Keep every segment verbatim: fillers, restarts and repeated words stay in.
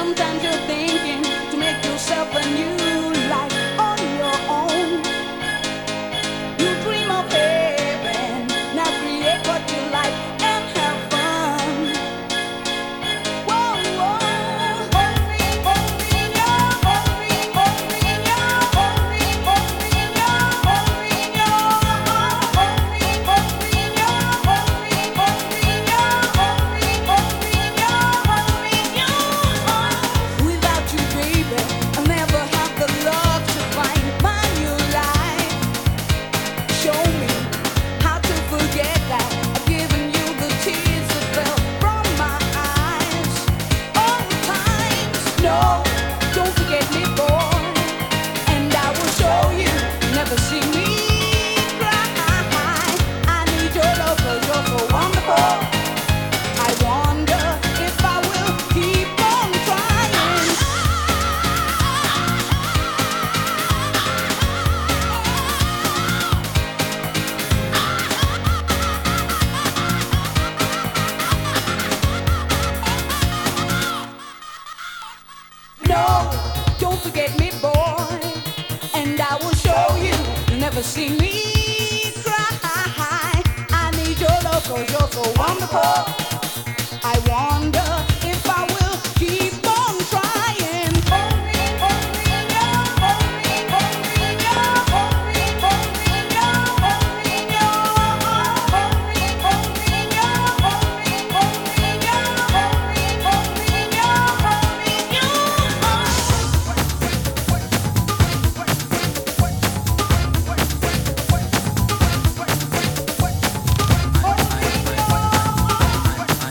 sometimes you're thinking to make yourself a new life on your own. You dream of heaven, now create what you like and have fun. Whoa, whoa, open, open your, open, open your, open, open your, open your heart, open, open your, open, open your, open, open your, open your heart. Without you, baby, I'll never have the love to find my new life. Show me how to forget that I've given you the tears that fell from my eyes. All the times, no, don't forget me, boy, and I will show you. Never see me cry. I need your love 'cause you're so wonderful. I wonder if I will keep on trying. No, don't forget me, boy, and I will show you. You'll never see me cry. I need your love 'cause you're so wonderful. I wonder if I will keep on trying. Open, open your, open, open your, open, open your, open your heart, open, open your, open, open your, open, open your, open your heart. Open your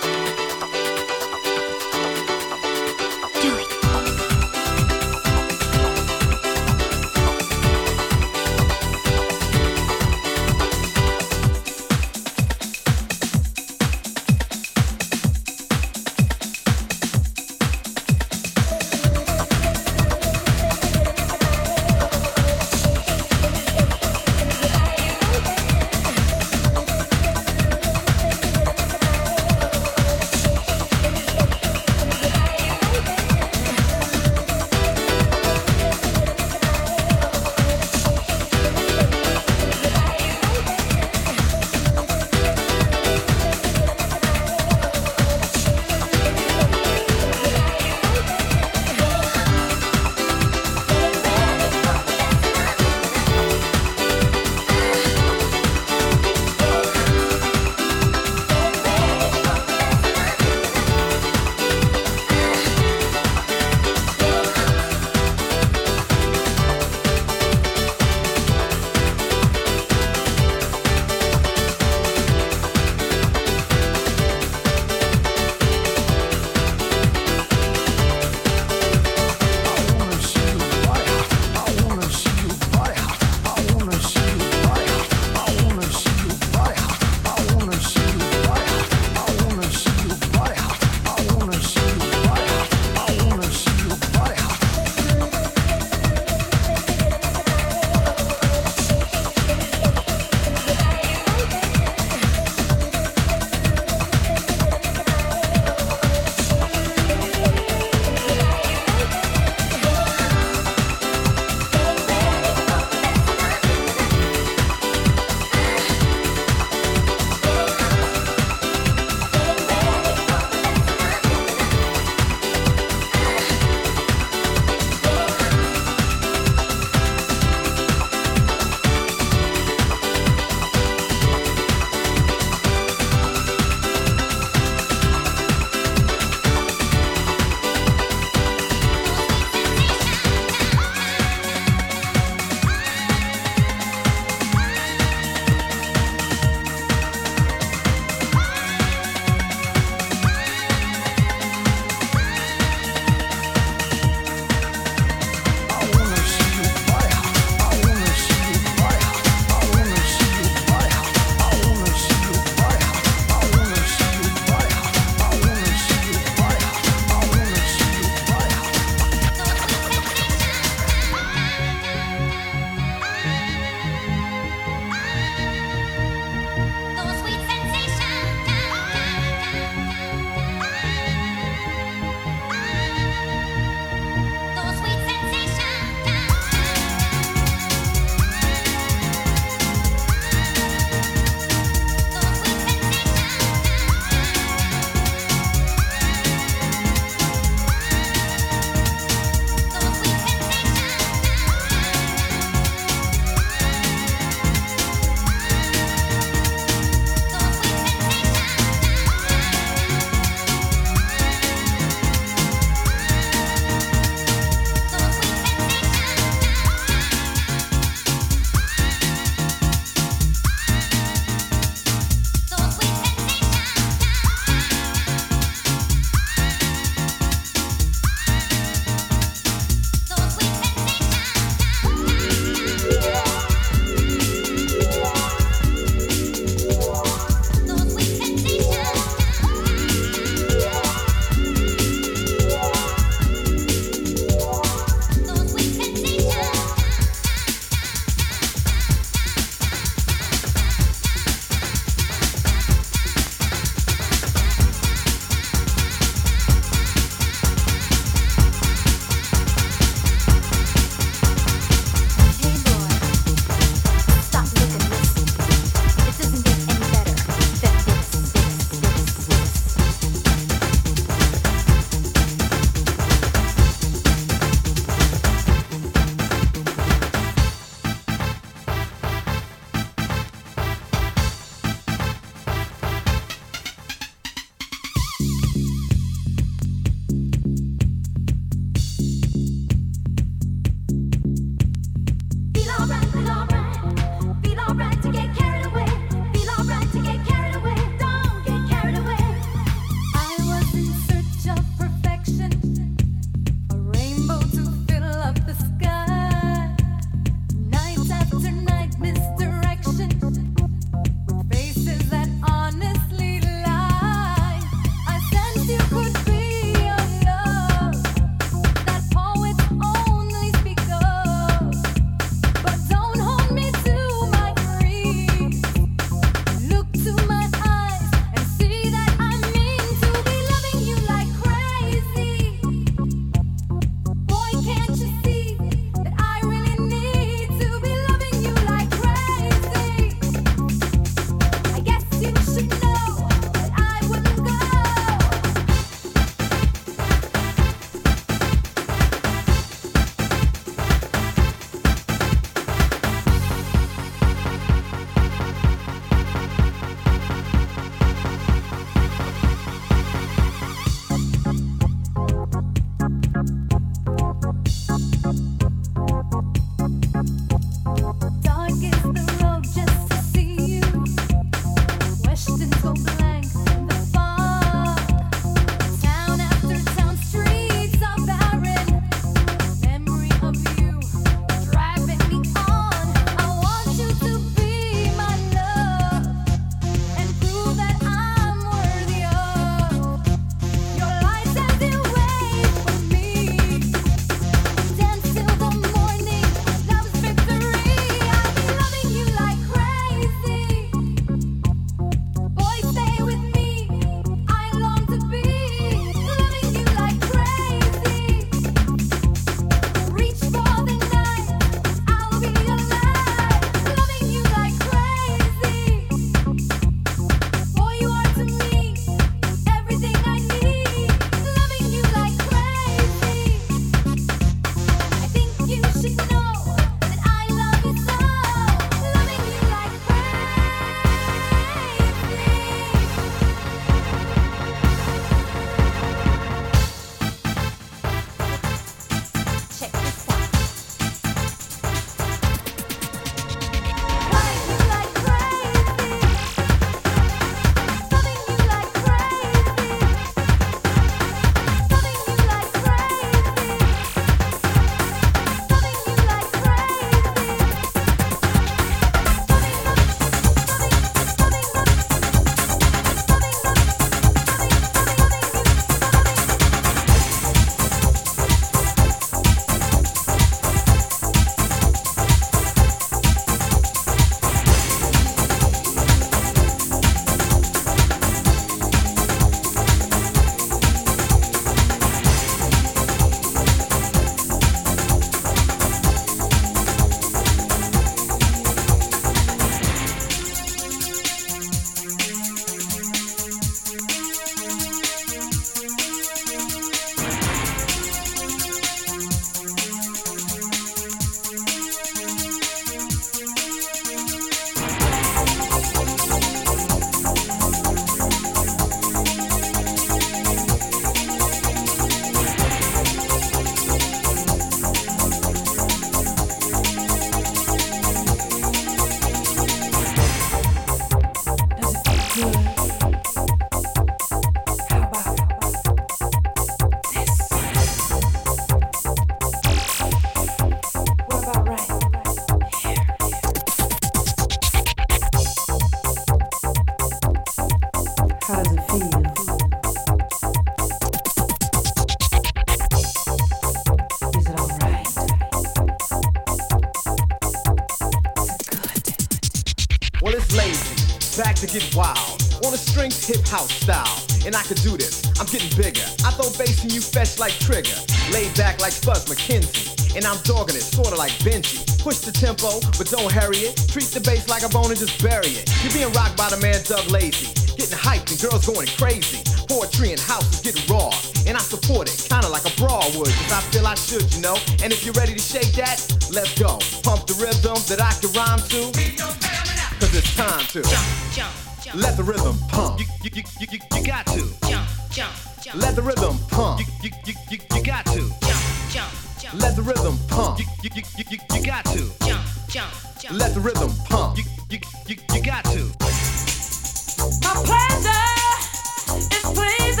Well, it's lazy, back to get wild. On a strings hip house style. And I could do this, I'm getting bigger. I throw bass and you fetch like Trigger. Laid back like Fuzz McKenzie. And I'm dogging it, sorta like Benji. Push the tempo, but don't hurry it. Treat the bass like a bone and just bury it. You're being rocked by the man Doug Lazy. Getting hyped and girls going crazy. Poetry and house is getting raw. And I support it, kinda like a brawl would. Cause I feel I should, you know. And if you're ready to shake that, let's go. Pump the rhythm that I can rhyme to. Cause it's time to jump, jump, jump. Let the rhythm pump. You, you, you, you, you, you got to jump, jump, jump. Let the rhythm pump. You, you, you, you, you got to jump, jump, jump. Let the rhythm pump. You, you, you, you, you, you got to jump, jump, jump. Let the rhythm pump. You, you, you, you got to. My pleasure is pleasing.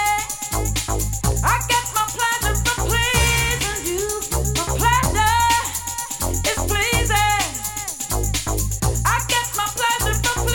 I get my pleasure from pleasing you. My pleasure is pleasing. I get my pleasure from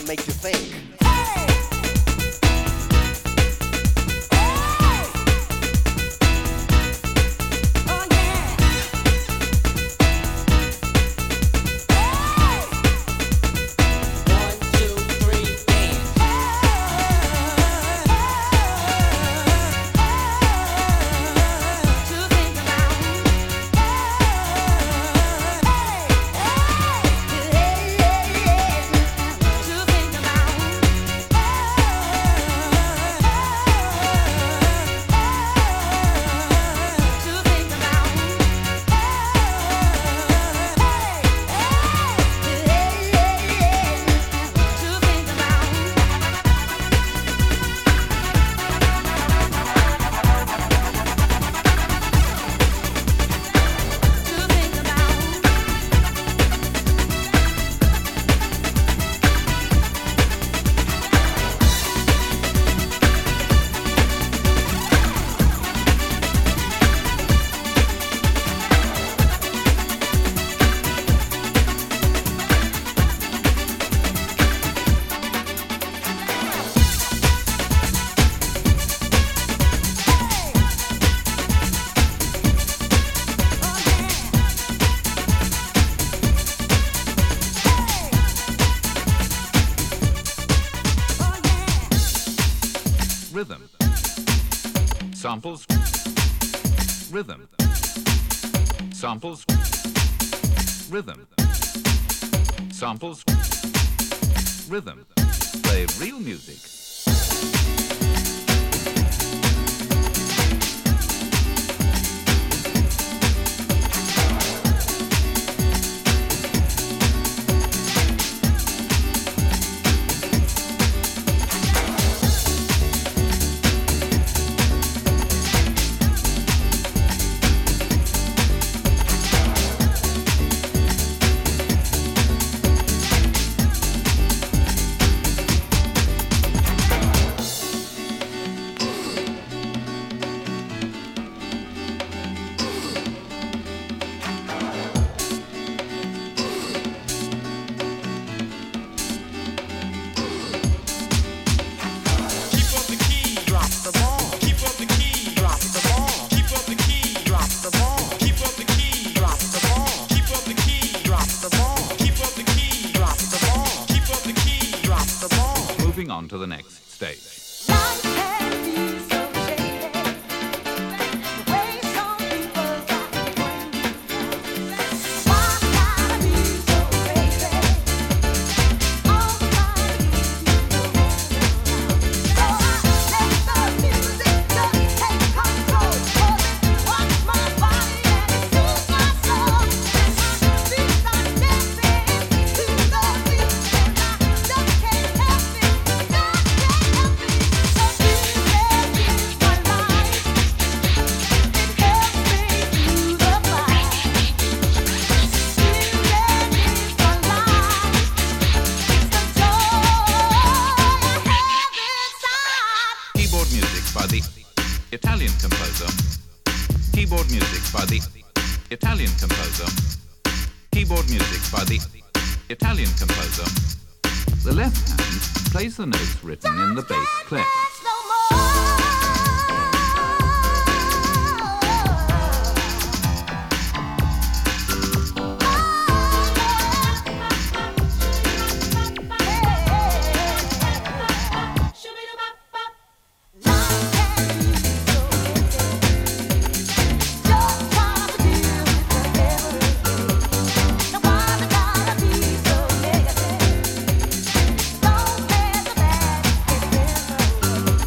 make you think. Rhythm. Samples. Rhythm. Samples. Rhythm. Samples. Rhythm. Play real music. Moving on to the next stage. Italian composer. Keyboard music by the Italian composer. Keyboard music by the Italian composer. The left hand plays the notes written in the bass clef. Don't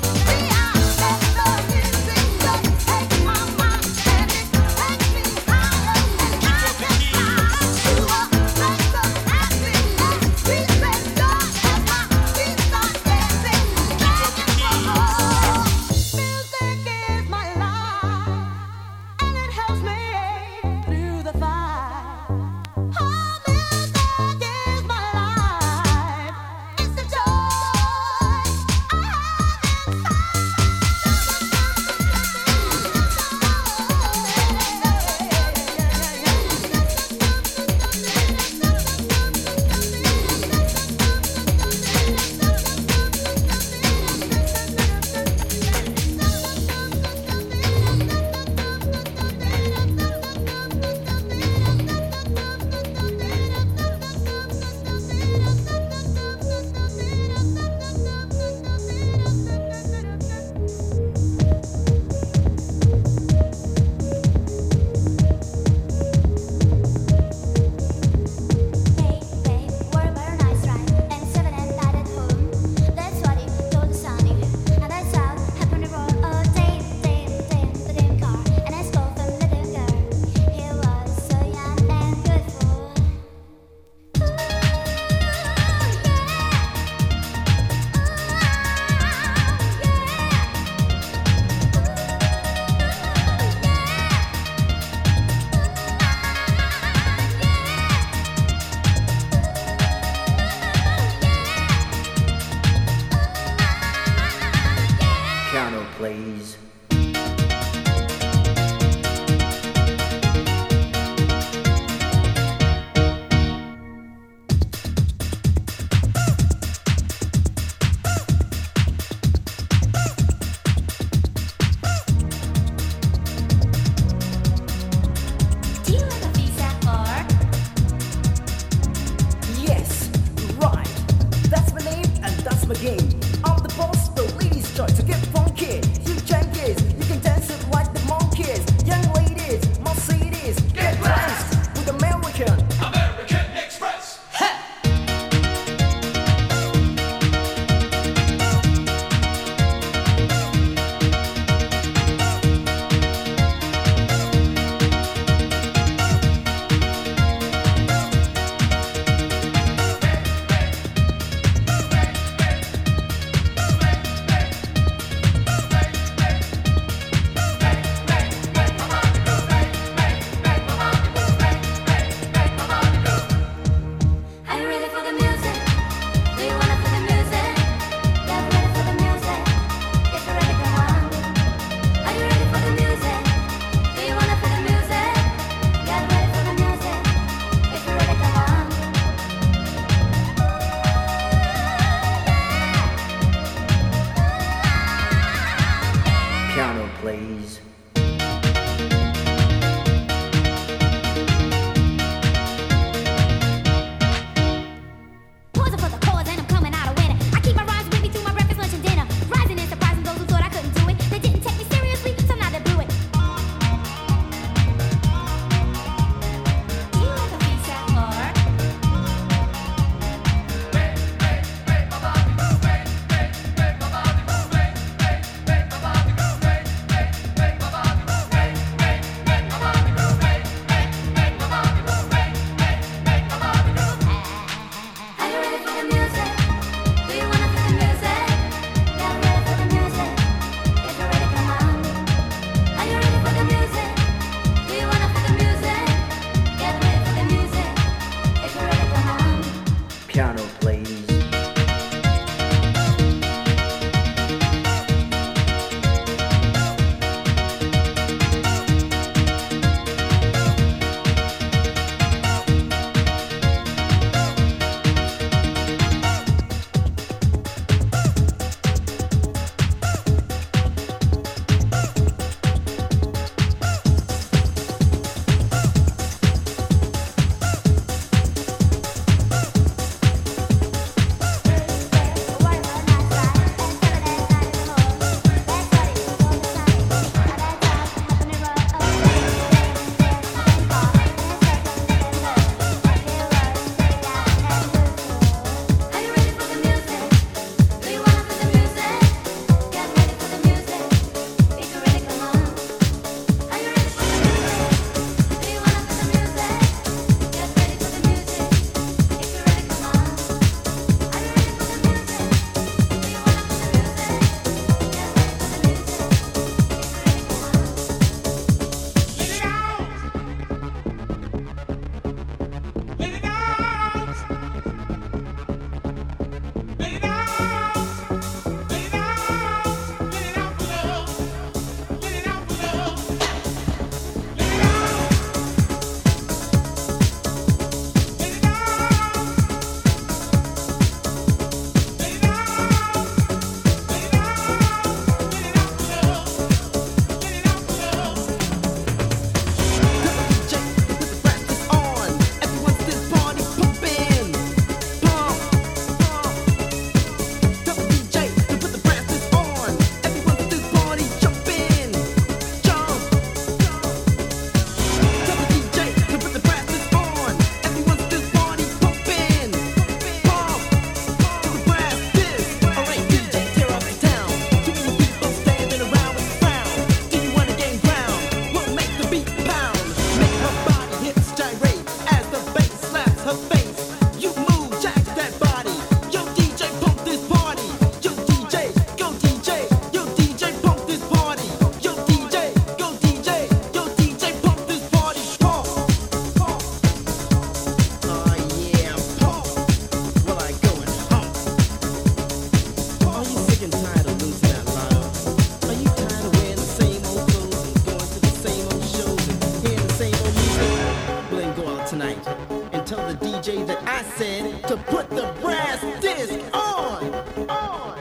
and tell the D J that I said to put the brass disc on. On.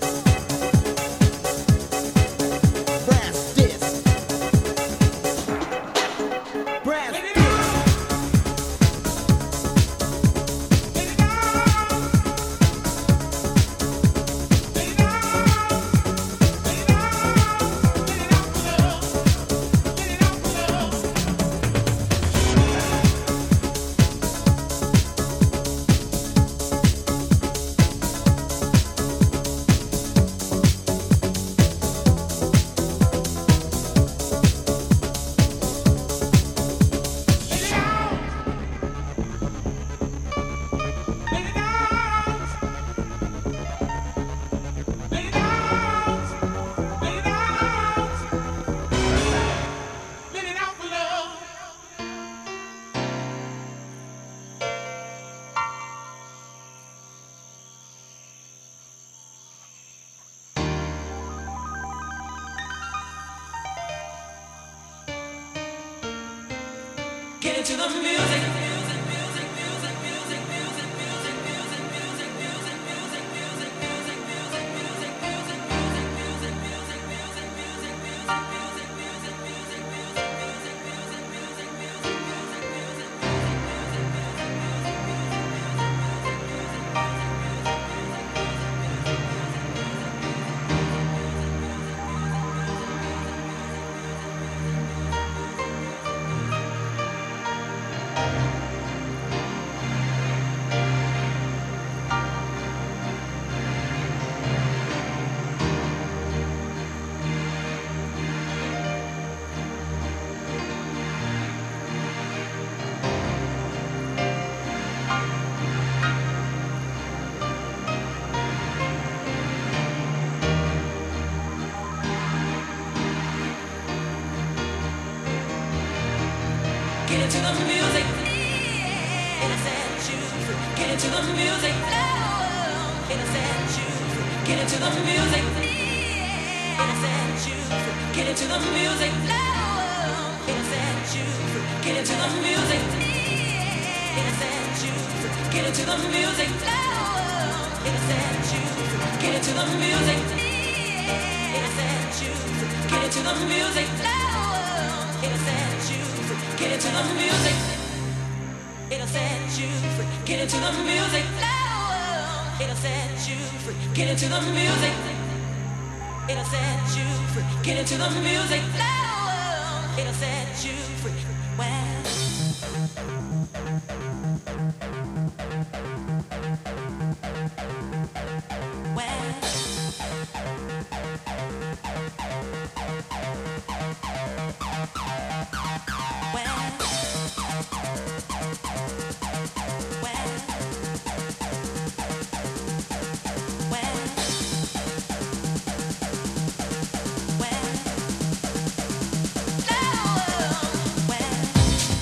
Brass disc. Brass disc. Get into the music. Get into the music. Innocent you. Get into the music. Innocent you. Get into the music. Innocent you. Get into the music. Innocent you. Get into the music. Innocent you. Get into the music. Innocent you. Get into the music. Innocent you. Get into the music. Innocent you. Get into the music. It'll set you free. Get into the music. It'll set you free. Get into the music. It'll set you free. Get into the music. It'll set you free. Well. Well,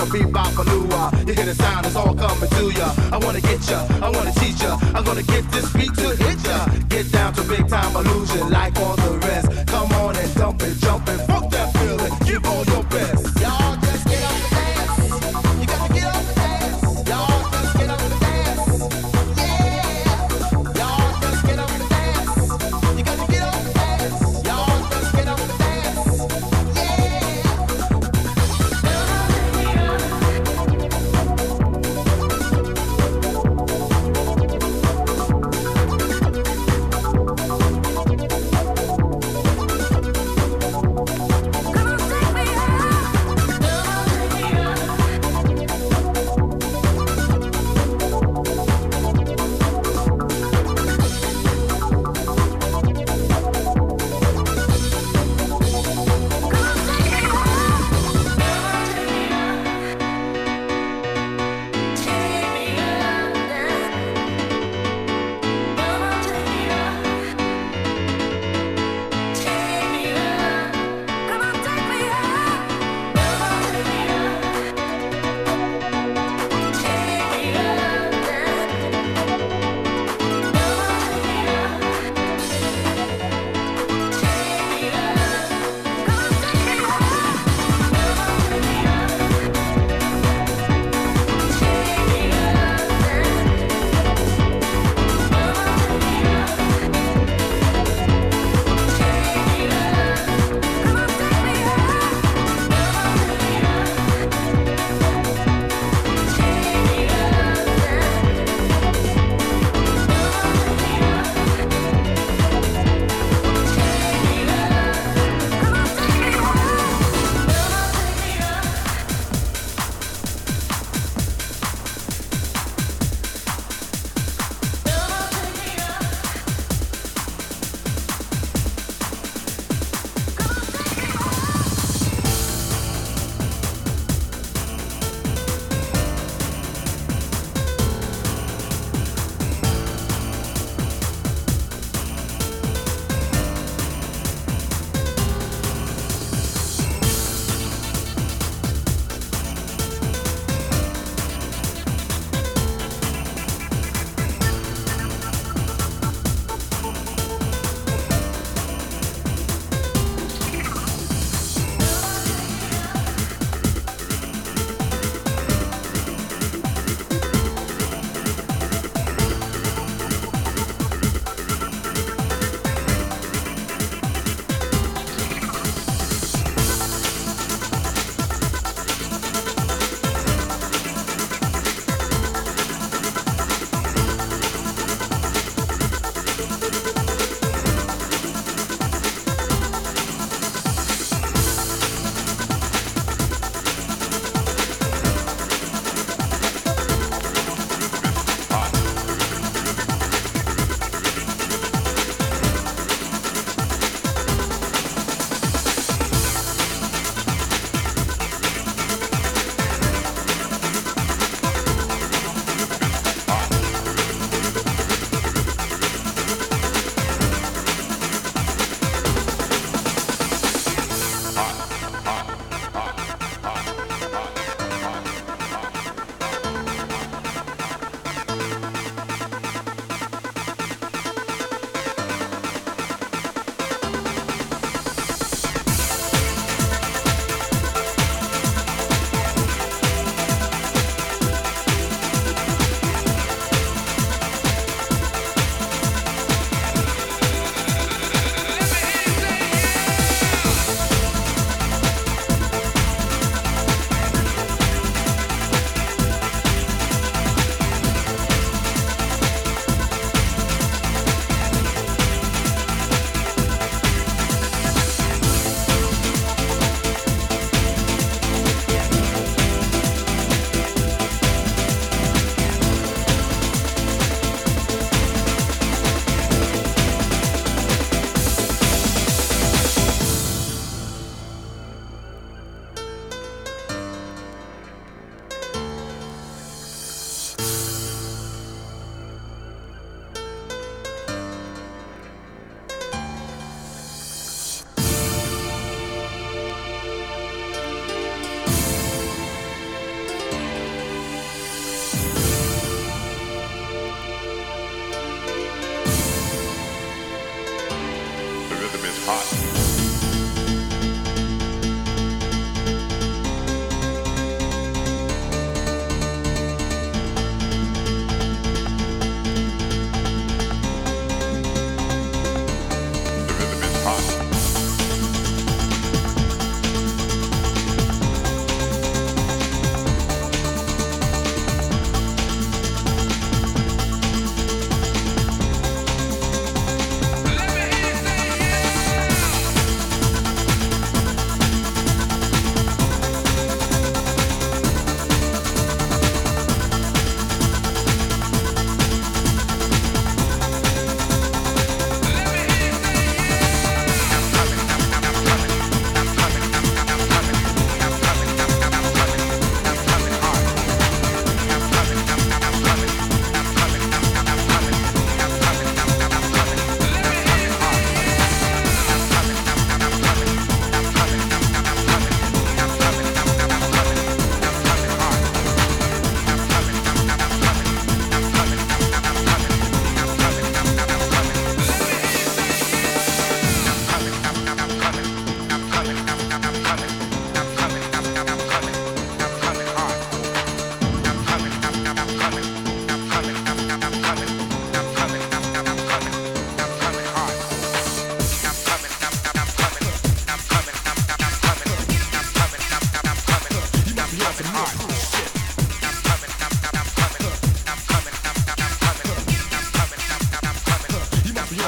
a bebop, a lua. You hear the sound, it's all coming to ya. I wanna get ya, I wanna teach ya. I'm gonna get this beat to hit ya. Get down to big time illusion like all the rest. Come on and dump it, jump it, fuck that feeling. Give all your best. Y'all just get up and dance. You gotta get up and dance. Y'all just get up and dance. Yeah. Y'all just get up and dance. You gotta get up and dance. Y'all just get up and dance.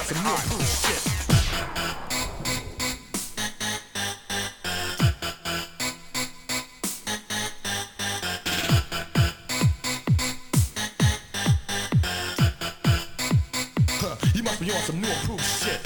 on some new cool shit. You must be on some new improved shit.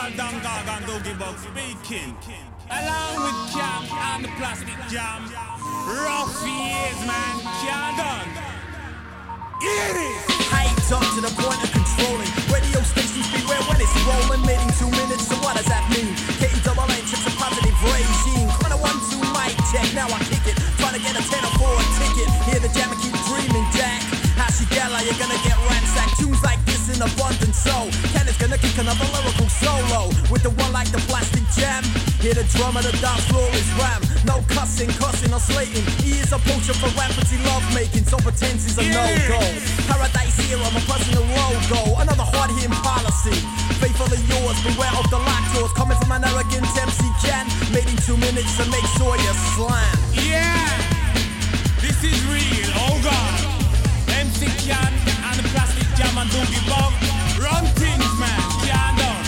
Along with Cam and the Plastic Jam. Rough years, man. Can't done. It is. Hyped up to the point of controlling. Radio stations beware when it's rolling. Mating two minutes, so what does that mean? K E double N chips a positive regime. Kinda one, two, mic check, now I kick it. Trying to get a ten or four a ticket. Hear the jam and keep dreaming, Jack. Hashigala, you're gonna get ransacked. Tunes like this in abundance, so Kenneth's gonna kick another lyrical solo. With the one like the plastic jam. Hear the drum of the dance floor is ram. No cussing, cussing or slating. He is a poacher for rampantly love making, so pretense is a no-go. Paradise here, I'm a personal logo. Another hard-hitting policy. Faithfully yours, beware of the lactose. Coming from an arrogant M C Can. Made in two minutes to make sure you slam. Yeah, this is real, oh God. M C Can and the plastic jam and doogie bug. Run things, man, can't done.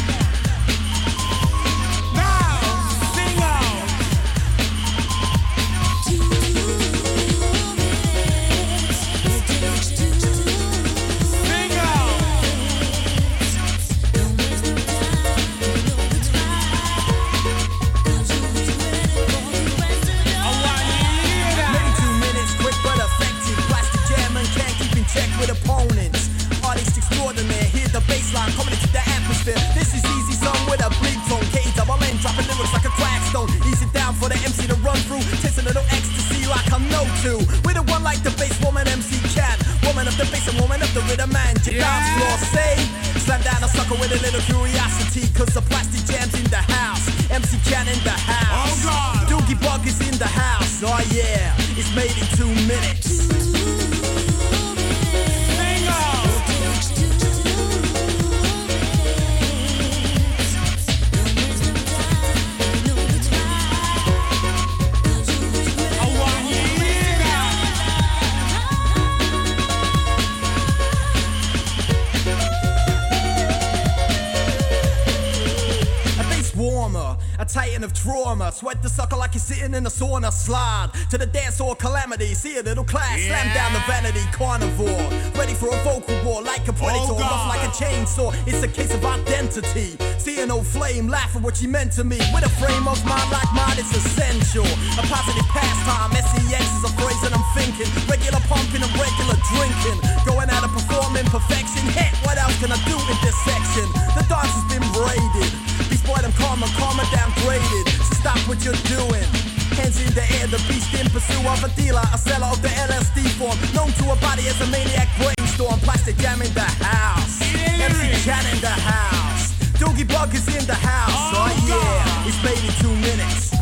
Now, sing out. Sing out. I want you to hear that. Maybe two minutes, quick but effective. Plastic jam and can't keep in check with opponents. Artists extraordinaire, hear the bassline coming into the atmosphere. This is easy song with a bleed tone. K E double N dropping lyrics like a crack stone. Easy down for the M C to run through. Taste a little ecstasy like I know to. With the one like the bass woman M C Can. Woman of the bass and woman of the rhythm man. Your Yeah. dance floor say. Slam down a sucker with a little curiosity. Cause the plastic jam's in the house. M C Can in the house. Oh, God. Doogie Bug is in the house. Oh yeah, it's made in two minutes. Sing out. I want you to hear that. A bass warmer, a titan of trauma. Sweat the sucker like you're sitting in a sauna. Slide to the dance or calamity. See a little class, slam Yeah. down the vanity carnivore. Ready for a vocal war like a predator, Oh, rough God. like a chainsaw. It's a case of identity. See an old flame, laugh at what she meant to me. With a frame of mind like mine, it's essential. A positive pastime, S E X is a phrase that I'm thinking. Regular pumping and regular drinking. Going out and performing perfection. Heck, what else can I do in this section? The dance has been raided. Beast boy, I'm calm, I'm calm and downgraded. So stop what you're doing. Hands in the air, the beast in pursuit of a dealer, a seller of the L S D form. Known to a body as a maniac brainstorm. Plastic jam in the house. M C Can in the house. Doogie Bug is in the house. Oh, Oh, yeah, God. it's made in two minutes.